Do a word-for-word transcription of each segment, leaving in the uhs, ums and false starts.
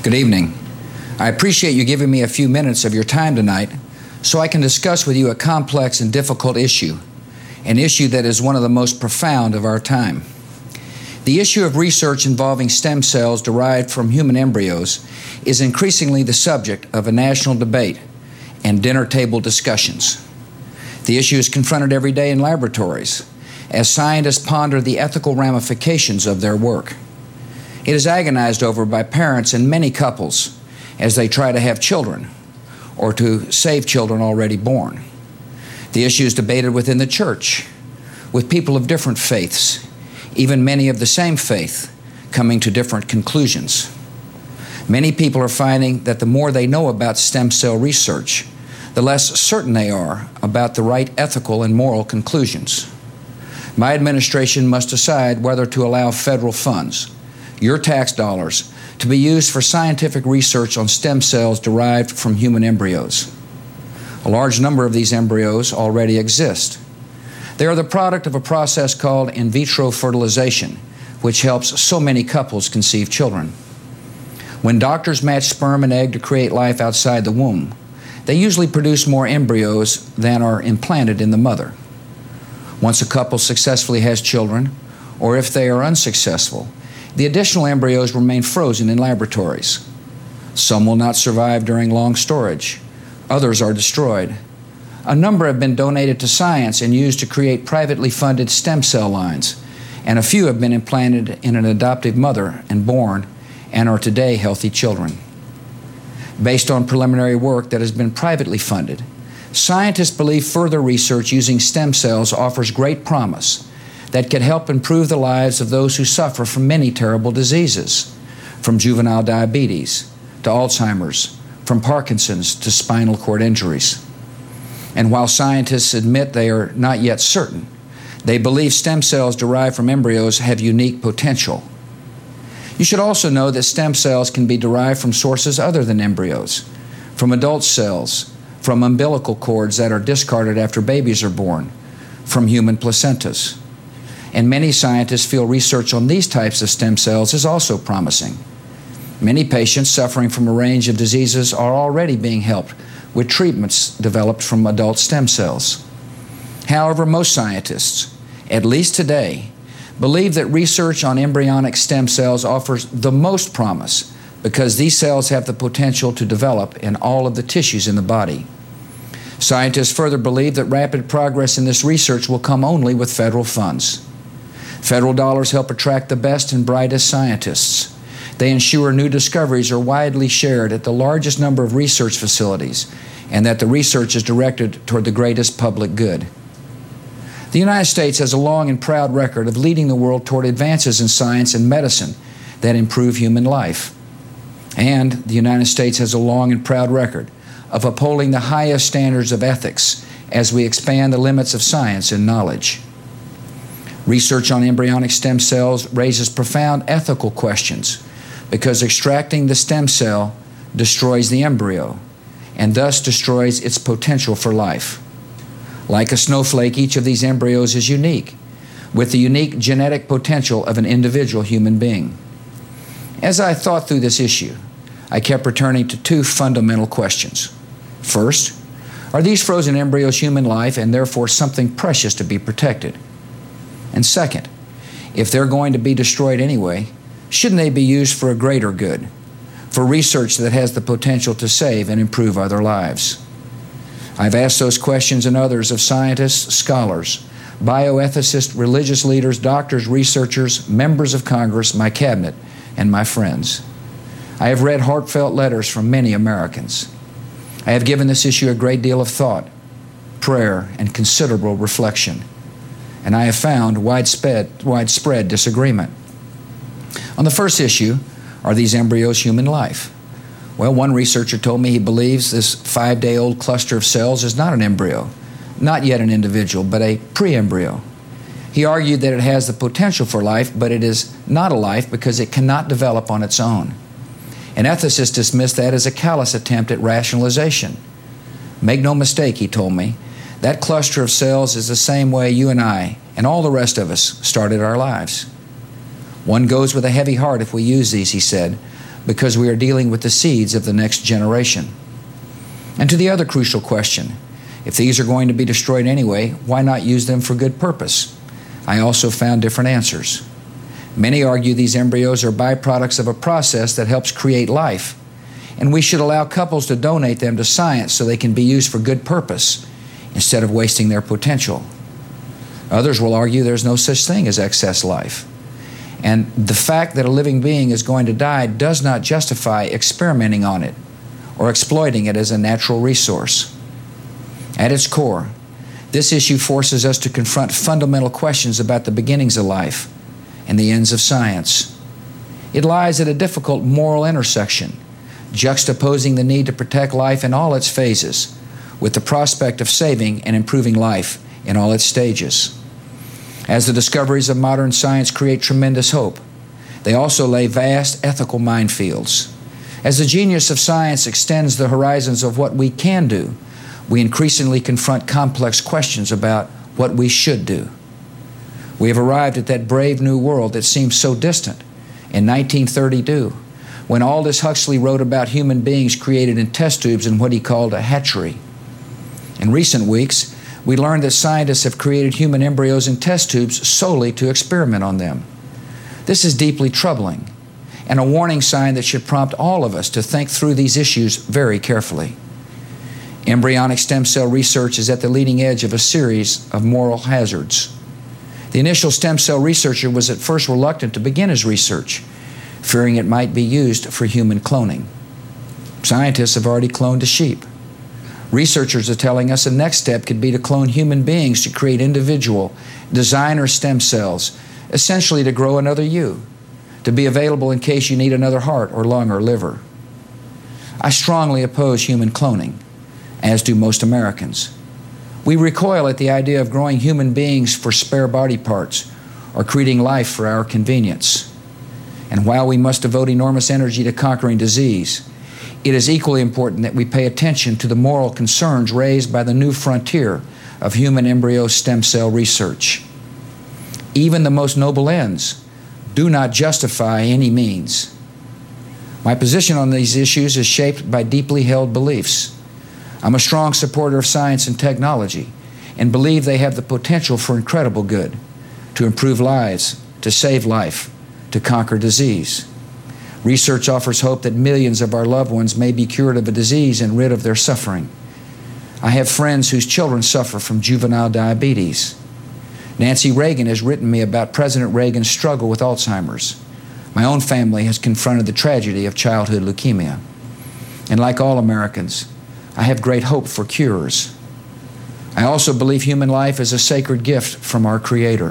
Good evening. I appreciate you giving me a few minutes of your time tonight so I can discuss with you a complex and difficult issue, an issue that is one of the most profound of our time. The issue of research involving stem cells derived from human embryos is increasingly the subject of a national debate and dinner table discussions. The issue is confronted every day in laboratories as scientists ponder the ethical ramifications of their work. It is agonized over by parents and many couples as they try to have children or to save children already born. The issue is debated within the church, with people of different faiths, even many of the same faith, coming to different conclusions. Many people are finding that the more they know about stem cell research, the less certain they are about the right ethical and moral conclusions. My administration must decide whether to allow federal funds, your tax dollars, to be used for scientific research on stem cells derived from human embryos. A large number of these embryos already exist. They are the product of a process called in vitro fertilization, which helps so many couples conceive children. When doctors match sperm and egg to create life outside the womb, they usually produce more embryos than are implanted in the mother. Once a couple successfully has children, or if they are unsuccessful, the additional embryos remain frozen in laboratories. Some will not survive during long storage. Others are destroyed. A number have been donated to science and used to create privately funded stem cell lines, and a few have been implanted in an adoptive mother and born and are today healthy children. Based on preliminary work that has been privately funded, scientists believe further research using stem cells offers great promise that could help improve the lives of those who suffer from many terrible diseases, from juvenile diabetes to Alzheimer's, from Parkinson's to spinal cord injuries. And while scientists admit they are not yet certain, they believe stem cells derived from embryos have unique potential. You should also know that stem cells can be derived from sources other than embryos, from adult cells, from umbilical cords that are discarded after babies are born, from human placentas. And many scientists feel research on these types of stem cells is also promising. Many patients suffering from a range of diseases are already being helped with treatments developed from adult stem cells. However, most scientists, at least today, believe that research on embryonic stem cells offers the most promise because these cells have the potential to develop in all of the tissues in the body. Scientists further believe that rapid progress in this research will come only with federal funds. Federal dollars help attract the best and brightest scientists. They ensure new discoveries are widely shared at the largest number of research facilities and that the research is directed toward the greatest public good. The United States has a long and proud record of leading the world toward advances in science and medicine that improve human life. And the United States has a long and proud record of upholding the highest standards of ethics as we expand the limits of science and knowledge. Research on embryonic stem cells raises profound ethical questions because extracting the stem cell destroys the embryo and thus destroys its potential for life. Like a snowflake, each of these embryos is unique, with the unique genetic potential of an individual human being. As I thought through this issue, I kept returning to two fundamental questions. First, are these frozen embryos human life and therefore something precious to be protected? And second, if they're going to be destroyed anyway, shouldn't they be used for a greater good, for research that has the potential to save and improve other lives? I've asked those questions and others of scientists, scholars, bioethicists, religious leaders, doctors, researchers, members of Congress, my cabinet, and my friends. I have read heartfelt letters from many Americans. I have given this issue a great deal of thought, prayer, and considerable reflection. And I have found widespread, widespread disagreement. On the first issue, are these embryos human life? Well, one researcher told me he believes this five-day-old cluster of cells is not an embryo, not yet an individual, but a pre-embryo. He argued that it has the potential for life, but it is not a life because it cannot develop on its own. An ethicist dismissed that as a callous attempt at rationalization. Make no mistake, he told me, that cluster of cells is the same way you and I and all the rest of us started our lives. One goes with a heavy heart if we use these, he said, because we are dealing with the seeds of the next generation. And to the other crucial question, if these are going to be destroyed anyway, why not use them for good purpose? I also found different answers. Many argue these embryos are byproducts of a process that helps create life, and we should allow couples to donate them to science so they can be used for good purpose instead of wasting their potential. Others will argue there's no such thing as excess life, and the fact that a living being is going to die does not justify experimenting on it or exploiting it as a natural resource. At its core, this issue forces us to confront fundamental questions about the beginnings of life and the ends of science. It lies at a difficult moral intersection, juxtaposing the need to protect life in all its phases with the prospect of saving and improving life in all its stages. As the discoveries of modern science create tremendous hope, they also lay vast ethical minefields. As the genius of science extends the horizons of what we can do, we increasingly confront complex questions about what we should do. We have arrived at that brave new world that seems so distant in nineteen thirty-two, when Aldous Huxley wrote about human beings created in test tubes in what he called a hatchery. In recent weeks, we learned that scientists have created human embryos in test tubes solely to experiment on them. This is deeply troubling and a warning sign that should prompt all of us to think through these issues very carefully. Embryonic stem cell research is at the leading edge of a series of moral hazards. The initial stem cell researcher was at first reluctant to begin his research, fearing it might be used for human cloning. Scientists have already cloned a sheep. Researchers are telling us the next step could be to clone human beings to create individual, designer stem cells, essentially to grow another you, to be available in case you need another heart or lung or liver. I strongly oppose human cloning, as do most Americans. We recoil at the idea of growing human beings for spare body parts or creating life for our convenience. And while we must devote enormous energy to conquering disease, it is equally important that we pay attention to the moral concerns raised by the new frontier of human embryo stem cell research. Even the most noble ends do not justify any means. My position on these issues is shaped by deeply held beliefs. I'm a strong supporter of science and technology and believe they have the potential for incredible good, to improve lives, to save life, to conquer disease. Research offers hope that millions of our loved ones may be cured of a disease and rid of their suffering. I have friends whose children suffer from juvenile diabetes. Nancy Reagan has written me about President Reagan's struggle with Alzheimer's. My own family has confronted the tragedy of childhood leukemia. And like all Americans, I have great hope for cures. I also believe human life is a sacred gift from our Creator.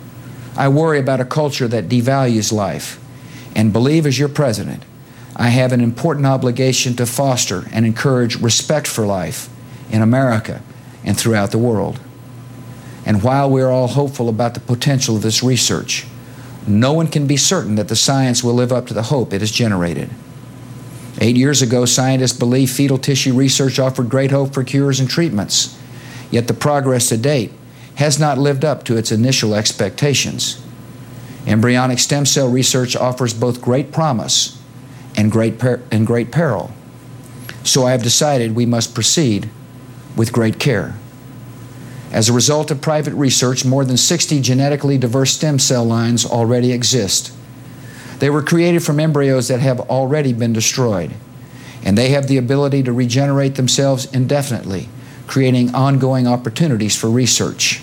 I worry about a culture that devalues life, and believe as your president, I have an important obligation to foster and encourage respect for life in America and throughout the world. And while we are all hopeful about the potential of this research, no one can be certain that the science will live up to the hope it has generated. Eight years ago, scientists believed fetal tissue research offered great hope for cures and treatments, yet the progress to date has not lived up to its initial expectations. Embryonic stem cell research offers both great promise and great, per- and great peril. So I have decided we must proceed with great care. As a result of private research, more than sixty genetically diverse stem cell lines already exist. They were created from embryos that have already been destroyed, and they have the ability to regenerate themselves indefinitely, creating ongoing opportunities for research.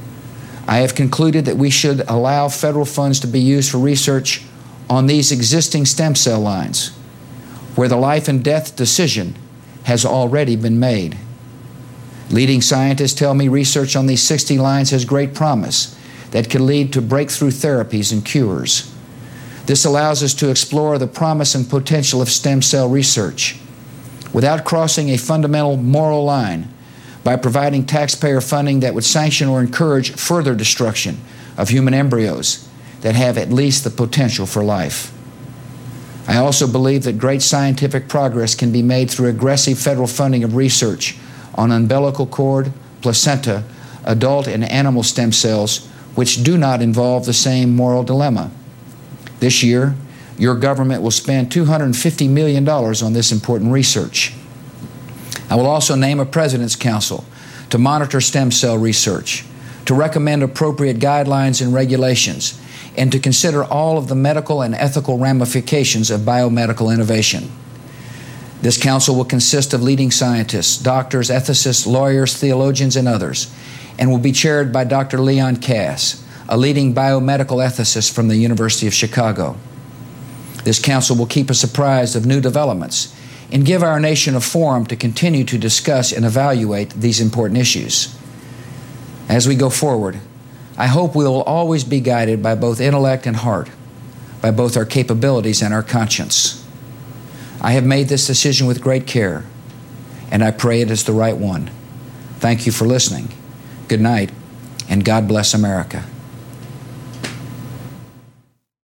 I have concluded that we should allow federal funds to be used for research on these existing stem cell lines, where the life and death decision has already been made. Leading scientists tell me research on these sixty lines has great promise that could lead to breakthrough therapies and cures. This allows us to explore the promise and potential of stem cell research without crossing a fundamental moral line, by providing taxpayer funding that would sanction or encourage further destruction of human embryos that have at least the potential for life. I also believe that great scientific progress can be made through aggressive federal funding of research on umbilical cord, placenta, adult and animal stem cells, which do not involve the same moral dilemma. This year, Your government will spend two hundred fifty million dollars on this important research. I will also name a President's Council to monitor stem cell research, to recommend appropriate guidelines and regulations, and to consider all of the medical and ethical ramifications of biomedical innovation. This council will consist of leading scientists, doctors, ethicists, lawyers, theologians, and others, and will be chaired by Doctor Leon Kass, a leading biomedical ethicist from the University of Chicago. This council will keep us apprised of new developments and give our nation a forum to continue to discuss and evaluate these important issues. As we go forward, I hope we will always be guided by both intellect and heart, by both our capabilities and our conscience. I have made this decision with great care, and I pray it is the right one. Thank you for listening. Good night, and God bless America.